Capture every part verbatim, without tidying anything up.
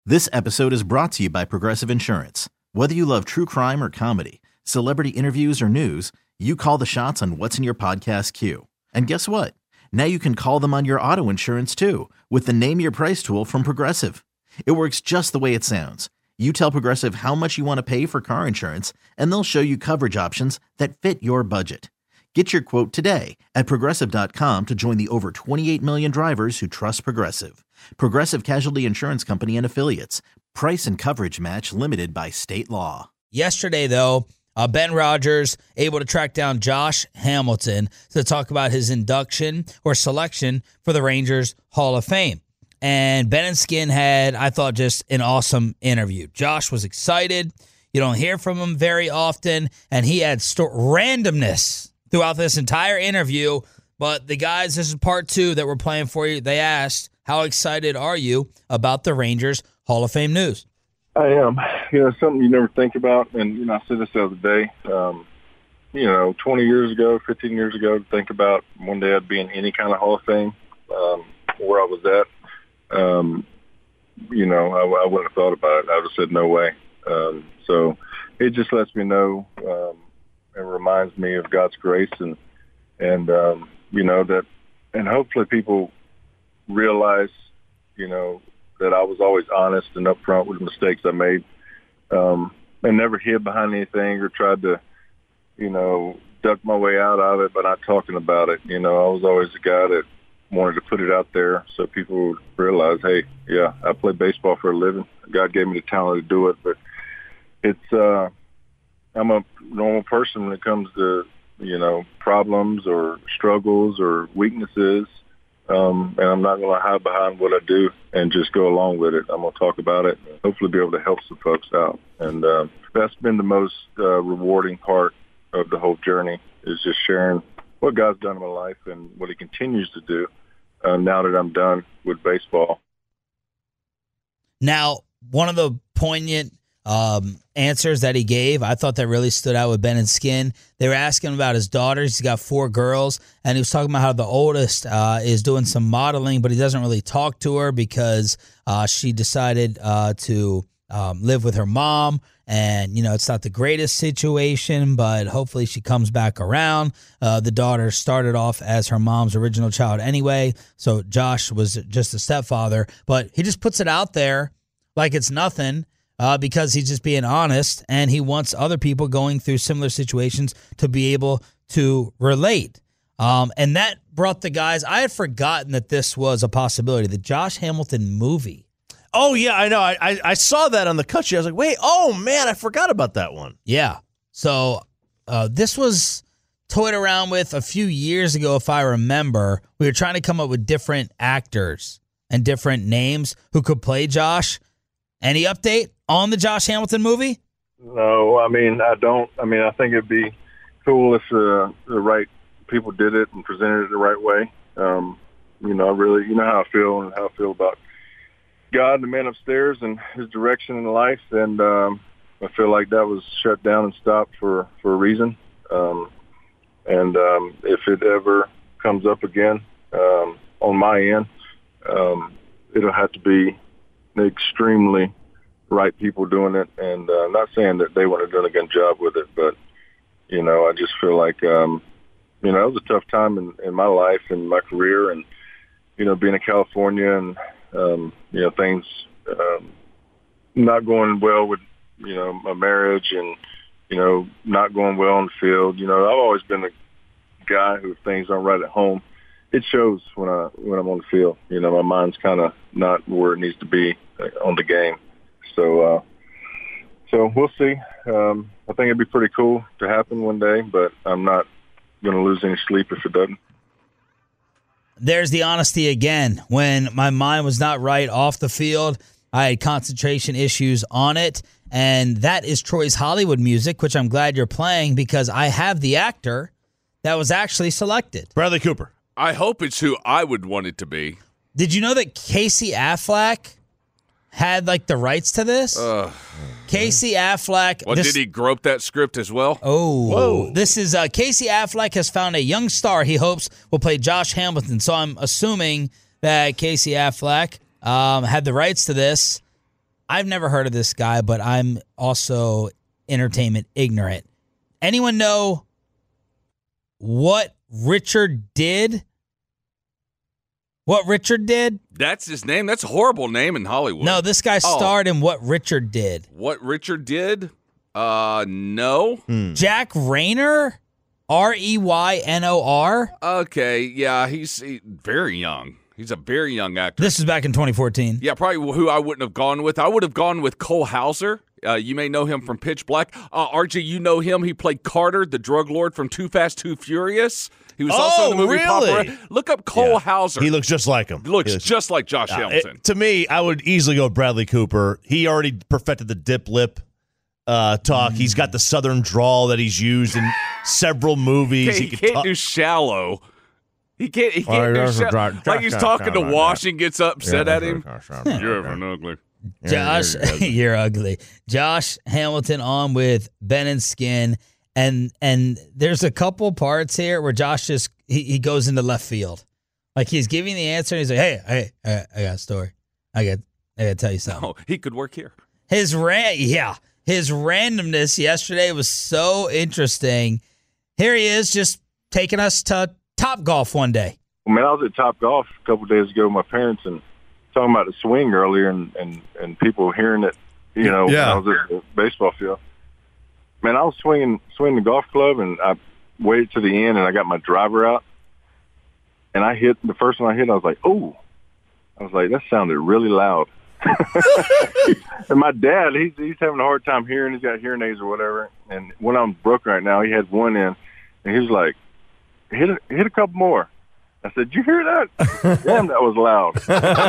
This episode is brought to you by Progressive Insurance. Whether you love true crime or comedy, celebrity interviews or news, you call the shots on what's in your podcast queue. And guess what? Now you can call them on your auto insurance too with the Name Your Price tool from Progressive. It works just the way it sounds. You tell Progressive how much you want to pay for car insurance, and they'll show you coverage options that fit your budget. Get your quote today at Progressive dot com to join the over twenty-eight million drivers who trust Progressive. Progressive Casualty Insurance Company and Affiliates. Price and coverage match limited by state law. Yesterday, though, uh, Ben Rogers able to track down Josh Hamilton to talk about his induction or selection for the Rangers Hall of Fame. And Ben and Skin had, I thought, just an awesome interview. Josh was excited. You don't hear from him very often, and he had sto- randomness throughout this entire interview. But the guys, this is part two that we're playing for you. They asked, how excited are you about the Rangers Hall of Fame news? I am. You know, something you never think about. And, you know, I said this the other day, um, you know, twenty years ago, fifteen years ago, to think about one day I'd be in any kind of Hall of Fame, um, where I was at. Um, you know, I, I wouldn't have thought about it. I would have said no way. Um, so it just lets me know um, and reminds me of God's grace and, and um, you know, that, and hopefully people realize, you know, that I was always honest and upfront with the mistakes I made, um, and never hid behind anything or tried to, you know, duck my way out of it by not talking about it. You know, I was always the guy that wanted to put it out there so people would realize, hey, yeah, I play baseball for a living. God gave me the talent to do it, but it's, uh, I'm a normal person when it comes to, you know, problems or struggles or weaknesses. Um, and I'm not going to hide behind what I do and just go along with it. I'm going to talk about it and hopefully be able to help some folks out. And uh, that's been the most uh, rewarding part of the whole journey, is just sharing what God's done in my life and what he continues to do uh, now that I'm done with baseball. Now, one of the poignant um, answers that he gave, I thought that really stood out with Ben and Skin. They were asking about his daughters. He's got four girls, and he was talking about how the oldest uh, is doing some modeling, but he doesn't really talk to her because uh, she decided uh, to um, live with her mom. And, you know, it's not the greatest situation, but hopefully she comes back around. Uh, the daughter started off as her mom's original child anyway, so Josh was just a stepfather. But he just puts it out there like it's nothing uh, because he's just being honest, and he wants other people going through similar situations to be able to relate. Um, and that brought the guys, I had forgotten that this was a possibility, the Josh Hamilton movie. Oh, yeah, I know. I, I I saw that on the cut sheet. I was like, wait, oh, man, I forgot about that one. Yeah. So uh, this was toyed around with a few years ago, if I remember. We were trying to come up with different actors and different names who could play Josh. Any update on the Josh Hamilton movie? No, I mean, I don't. I mean, I think it'd be cool if uh, the right people did it and presented it the right way. Um, you know, I really, you know how I feel and how I feel about God and the man upstairs and his direction in life, and um, I feel like that was shut down and stopped for, for a reason. Um, and um, if it ever comes up again um, on my end, um, it'll have to be extremely right people doing it. And uh, I'm not saying that they wouldn't have done a good job with it, but, you know, I just feel like, um, you know, it was a tough time in, in my life and my career, and, you know, being in California and, Um, you know, things um, not going well with, you know, my marriage and, you know, not going well on the field. You know, I've always been a guy who, if things aren't right at home, it shows when, I, when I'm on the field. You know, my mind's kind of not where it needs to be on the game. So, uh, so we'll see. Um, I think it'd be pretty cool to happen one day, but I'm not going to lose any sleep if it doesn't. There's the honesty again. When my mind was not right off the field, I had concentration issues on it, and that is Troy's Hollywood music, which I'm glad you're playing because I have the actor that was actually selected. Bradley Cooper. I hope it's who I would want it to be. Did you know that Casey Affleck had like the rights to this? Uh, Casey Affleck. Well, this, did he grope that script as well? Oh, Whoa. This is uh, Casey Affleck has found a young star he hopes will play Josh Hamilton. So I'm assuming that Casey Affleck um, had the rights to this. I've never heard of this guy, but I'm also entertainment ignorant. Anyone know what Richard did? What Richard did? That's his name. That's a horrible name in Hollywood. No, this guy Oh. starred in What Richard Did. What Richard did? Uh, no. Hmm. Jack Rayner? R E Y N O R? Okay, yeah, he's he, very young. He's a very young actor. This was back in twenty fourteen. Yeah, probably who I wouldn't have gone with. I would have gone with Cole Hauser. Uh, you may know him from Pitch Black. Uh, R J, you know him. He played Carter, the drug lord from Too Fast, Too Furious. He was also Oh, in the movie really? Papa. Look up Cole Yeah. Hauser. He looks just like him. looks He looks- just like Josh Uh, Hamilton. it- to me, I would easily go with Bradley Cooper. He already perfected the dip lip uh, talk. He's got the southern drawl that he's used in several movies. he, He could can't talk- do shallow. He can't. He can't Oh, do that's a shallow. dry- Like he's talking to Wash and gets upset at him. Yeah. You're an ugly. Josh, you're ugly. Josh Hamilton on with Ben and Skin. And and there's a couple parts here where Josh just he, he goes into left field, like he's giving the answer. And he's like, "Hey, hey, I, I got a story. I got I got to tell you something." Oh, he could work here. His ran, yeah, his randomness yesterday was so interesting. Here he is, just taking us to Top Golf one day. I mean, I was at Top Golf a couple of days ago with my parents and talking about the swing earlier, and and and people hearing it, you know, Yeah. when I was at the baseball field. Man, I was swinging swinging the golf club, and I waited to the end, and I got my driver out, and I hit the first one I hit. I was like, "Oh!" I was like, "That sounded really loud." And my dad, he's he's having a hard time hearing. He's got hearing aids or whatever. And when I'm broken right now, he had one in, and he was like, "Hit a, hit a couple more." I said, "Did you hear that? Damn, that was loud."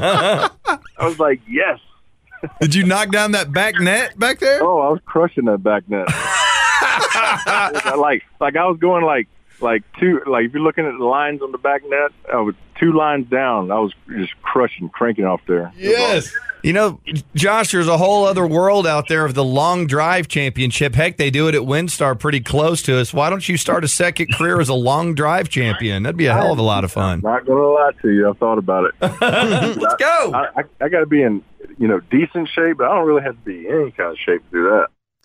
I was like, "Yes." Did you knock down that back net back there? Oh, I was crushing that back net. like, like I was going like, like two, like if you're looking at the lines on the back net, I was two lines down. I was just crushing, cranking off there. Yes. You know, Josh, there's a whole other world out there of the long drive championship. Heck, they do it at WinStar pretty close to us. Why don't you start a second career as a long drive champion? That'd be a hell of a lot of fun. Not gonna lie to you, I thought about it. Let's go. I, I, I got to be in, you know, decent shape, but I don't really have to be in any kind of shape to do that.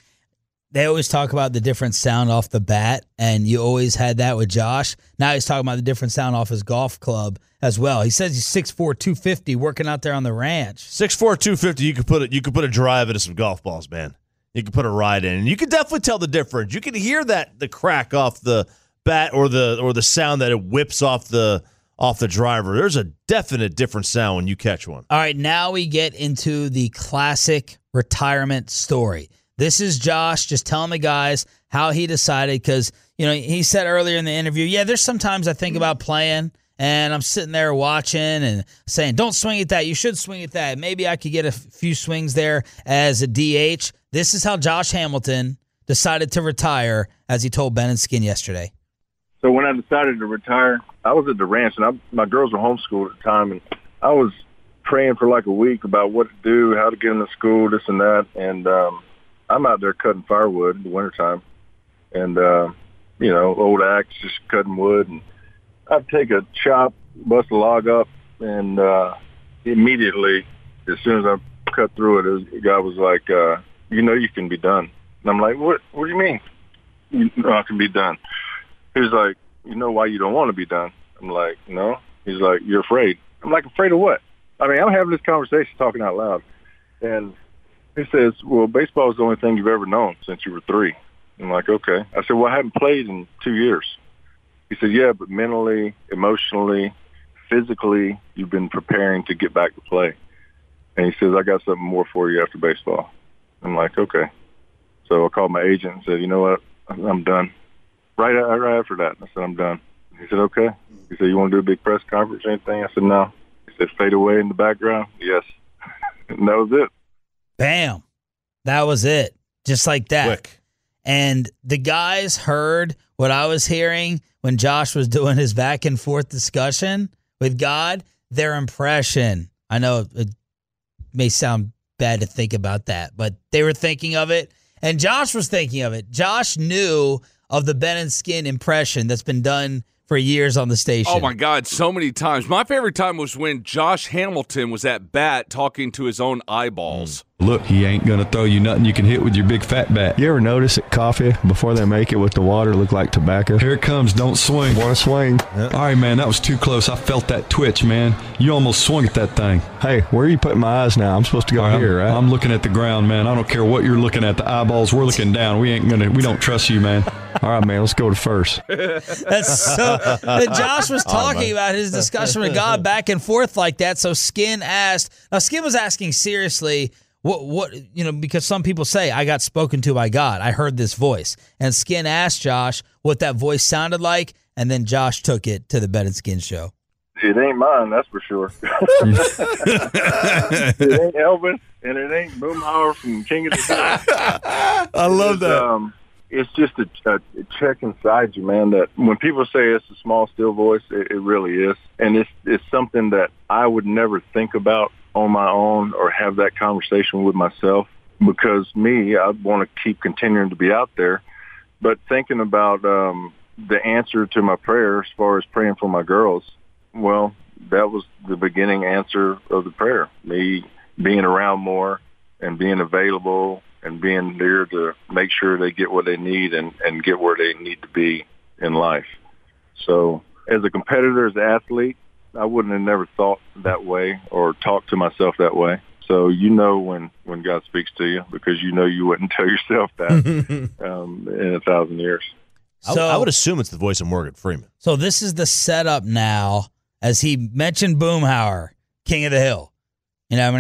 They always talk about the different sound off the bat, and you always had that with Josh. Now he's talking about the different sound off his golf club as well. He says he's six four, two fifty, working out there on the ranch. six four, two fifty, you could put it you could put a drive into some golf balls, man. You could put a ride in. And you could definitely tell the difference. You can hear that the crack off the bat or the or the sound that it whips off the off the driver. There's a definite different sound when you catch one. All right, now we get into the classic retirement story. This is Josh just telling the guys how he decided, because, you know, he said earlier in the interview, yeah, there's sometimes I think about playing and I'm sitting there watching and saying, don't swing at that. You should swing at that. Maybe I could get a few swings there as a D H. This is how Josh Hamilton decided to retire, as he told Ben and Skin yesterday. So when I decided to retire, I was at the ranch, and I, my girls were homeschooled at the time, and I was praying for like a week about what to do, how to get into school, this and that, and um, I'm out there cutting firewood in the wintertime, and, uh, you know, old axe, just cutting wood, and I'd take a chop, bust a log up, and uh, immediately, as soon as I cut through it, it was, the guy was like, uh, you know you can be done. And I'm like, what What do you mean? You know I can be done. He was like, you know why you don't want to be done? I'm like, no. He's like, you're afraid. I'm like, afraid of what? I mean, I'm having this conversation talking out loud. And he says, well, baseball is the only thing you've ever known since you were three. I'm like, okay. I said, well, I haven't played in two years. He said, yeah, but mentally, emotionally, physically, you've been preparing to get back to play. And he says, I got something more for you after baseball. I'm like, okay. So I called my agent and said, you know what, I'm done. Right, right after that, I said, I'm done. He said, okay. He said, you want to do a big press conference or anything? I said, no. He said, fade away in the background? Yes. And that was it. Bam. That was it. Just like that. Quick. And the guys heard what I was hearing when Josh was doing his back and forth discussion with God. Their impression, I know it may sound bad to think about that, but they were thinking of it, and Josh was thinking of it. Josh knew of the Ben and Skin impression that's been done for years on the station. Oh, my God, so many times. My favorite time was when Josh Hamilton was at bat talking to his own eyeballs. Look, he ain't going to throw you nothing you can hit with your big fat bat. You ever notice that coffee, before they make it with the water, look like tobacco? Here it comes. Don't swing. Want to swing? All right, man, that was too close. I felt that twitch, man. You almost swung at that thing. Hey, where are you putting my eyes now? I'm supposed to go All here, I'm, right? I'm looking at the ground, man. I don't care what you're looking at. The eyeballs, we're looking down. We ain't going to, we don't trust you, man. All right, man, let's go to first. That's so. That Josh was talking about his discussion with God back and forth like that. So Skin asked. Now Skin was asking seriously. What, what, you know, because some people say, I got spoken to by God. I heard this voice. And Skin asked Josh what that voice sounded like, and then Josh took it to the Ben and Skin show. It ain't mine, that's for sure. It ain't Elvis, and it ain't Boomhauer from King of the Hill. I love It's, that. Um, it's just a, a, a check inside you, man, that when people say it's a small, still voice, it, it really is. And it's, it's something that I would never think about on my own or have that conversation with myself, because me, I want to keep continuing to be out there. But thinking about um, the answer to my prayer as far as praying for my girls, well, that was the beginning answer of the prayer, me being around more and being available and being there to make sure they get what they need and, and get where they need to be in life. So as a competitor, as an athlete, I wouldn't have never thought that way or talked to myself that way. So you know when, when God speaks to you, because you know you wouldn't tell yourself that um, in a thousand years. I, So, I would assume it's the voice of Morgan Freeman. so this is the setup now, as he mentioned Boomhauer, King of the Hill. You know,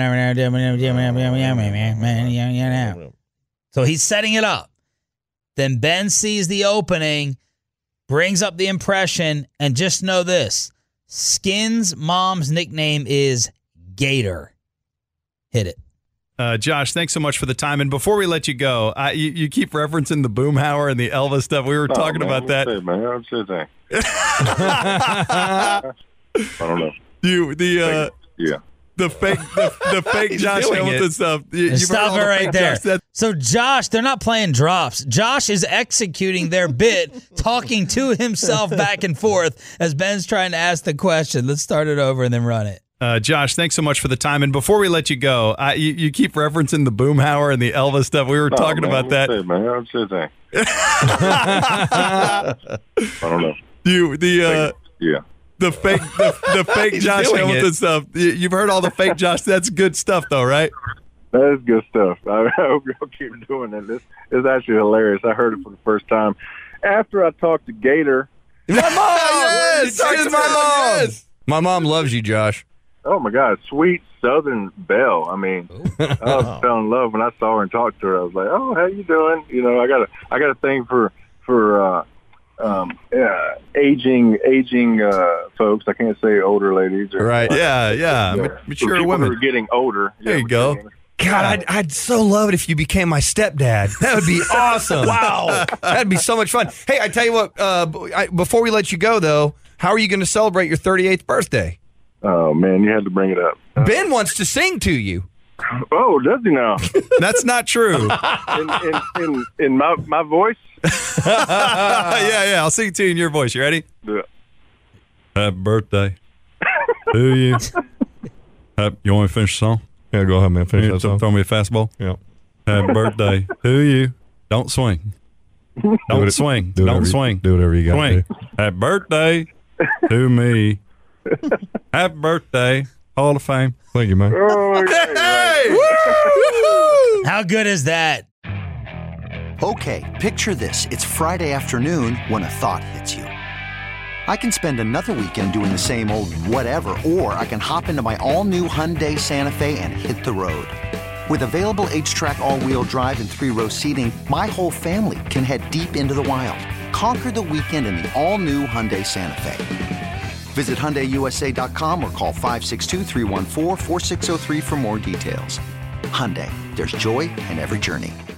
so he's setting it up. Then Ben sees the opening, brings up the impression, and just know this. Skin's mom's nickname is Gator. Hit it. Uh, Josh, thanks so much for the time. And before we let you go, I, you, you keep referencing the Boomhauer and the Elvis stuff. We were Oh, talking man, about that. Say, man, I'd say that. I don't know. You the uh, Yeah. the fake the, the fake He's Josh doing Hamilton it. stuff. You, you've heard Stop all it the right fake there. Josh. That- So Josh, they're not playing drops. Josh is executing their bit, talking to himself back and forth as Ben's trying to ask the question. Let's start it over and then run it. Uh, Josh, thanks so much for the time. And before we let you go, I, you, you keep referencing the Boomhauer and the Elvis stuff. We were Oh, talking man, about that. Say, man, I'd say that. I don't know. You the uh, Yeah. the fake the, the fake He's Josh doing Hamilton it. stuff. You, you've heard all the fake Josh. That's good stuff, though, right? That is good stuff. I, I hope you'll keep doing it. This is actually hilarious. I heard it for the first time after I talked to Gator. My mom. Yes, Talk yes, to my mom. yes. My mom loves you, Josh. Oh my God, sweet Southern belle. I mean, I was fell in love when I saw her and talked to her. I was like, "Oh, how you doing?" You know, I got a I got a thing for for uh, um, yeah, aging aging uh, folks. I can't say older ladies. Or, Right. Yeah, yeah. Yeah. Ma- For Mature people women. who are getting older. There Yeah, you go. God, I'd, I'd so love it if you became my stepdad. That would be awesome. Wow. That'd be so much fun. Hey, I tell you what, uh, b- I, before we let you go, though, how are you going to celebrate your thirty-eighth birthday? Oh man, you had to bring it up. Ben wants to sing to you. Oh, does he now? That's not true. in, in, in, in my my voice. yeah, yeah. I'll sing it to you in your voice. You ready? Yeah. Happy birthday to you. Happy, you want me to finish the song? Yeah, go ahead, man. Finish that song. Throw me a fastball. Yeah. Happy birthday to you. Don't swing. Don't it- swing. Do Don't whatever you- swing. do whatever you got to Swing. do. Happy birthday to me. Happy birthday, Hall of Fame. Thank you, man. Oh, yeah, right. How good is that? Okay, picture this. It's Friday afternoon when a thought hits you. I can spend another weekend doing the same old whatever, or I can hop into my all-new Hyundai Santa Fe and hit the road. With available H-Track all-wheel drive and three-row seating, my whole family can head deep into the wild. Conquer the weekend in the all-new Hyundai Santa Fe. Visit Hyundai U S A dot com or call five six two, three one four, four six zero three for more details. Hyundai, there's joy in every journey.